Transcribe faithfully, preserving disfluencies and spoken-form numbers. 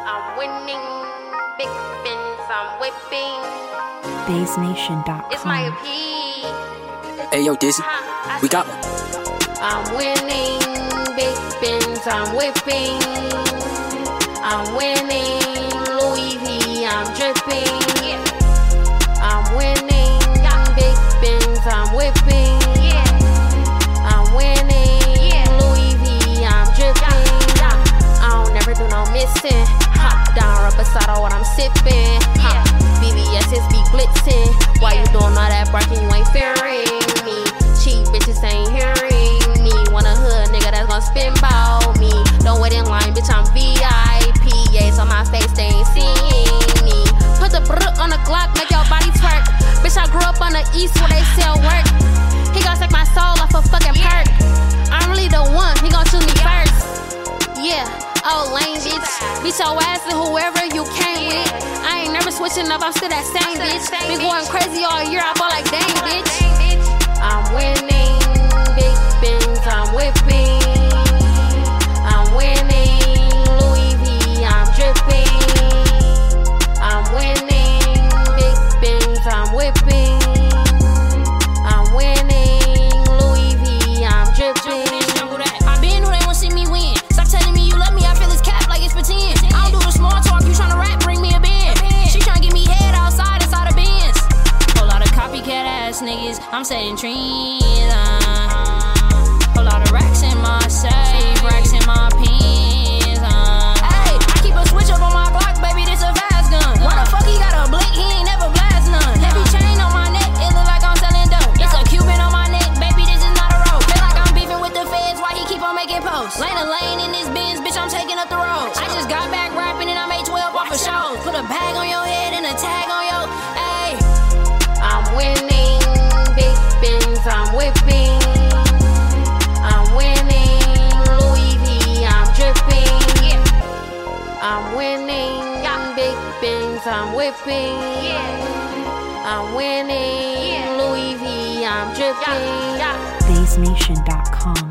I'm winning, big spins, I'm whipping. Days Nation dot com. It's my appeal. Hey yo, Dizzy, we got one. I'm winning, big spins, I'm whipping. I'm winning, Louis V, I'm dripping. I'm winning, big spins, I'm whipping. I'm winning, Louis V, I'm dripping. I don't never do no missing. Hop down, rubber saddle what I'm sipping. Huh. B B S is be blitzing. Why you doing all that barking? You ain't fearing me. Cheap bitches ain't hearing me. Want a hood nigga that's gon' spin bout me. Don't wait in line, bitch, I'm V I P. Yeah, so my face, they ain't seeing me. Put the brr on the Glock, make your body twerk. Bitch, I grew up on the east where they sell work. He gon' take my soul off a fucking perk. I'm really the one, he gon' choose me first. Yeah, oh lame bitch. Beat your ass and whoever you came with. I ain't never switching up, I'm still that same bitch. Been going crazy all year, I bought like dang bitch. I'm winning, big spins, I'm whipping. I'm winning, Louis V, I'm dripping. I'm winning, big spins, I'm whipping. I'm winning, Louis V, I'm dripping. I been who they won't see me win. Stop telling me you love me, I feel this cap like it's pretend. I don't do the small talk, you tryna rap, bring me a band. She tryna get me head outside, inside a Benz. Whole lot of copycat ass niggas, I'm setting trees. Uh. Whole lot of racks in my safe, racks in my pins. Uh. Hey, I keep a switch up on my Glock, baby, this a fast gun. Why the fuck he got a blick, he ain't never blast none. Heavy chain on my neck, it look like I'm selling dope. It's a Cuban on my neck, baby, this is not a rope. Feel like I'm beefing with the feds, why he keep on making posts? Lane a lane in this Benz, bitch, I'm taking up the road. I just got back rapping and I made twelve off a show. Put a bag on your head and a tag on your, ayy. I'm winning, big spins, I'm whipping. I'm winning, Louis V, I'm dripping. I'm winning, big spins, I'm whipping. I'm winning, Louis V, I'm dripping. Days Nation dot com.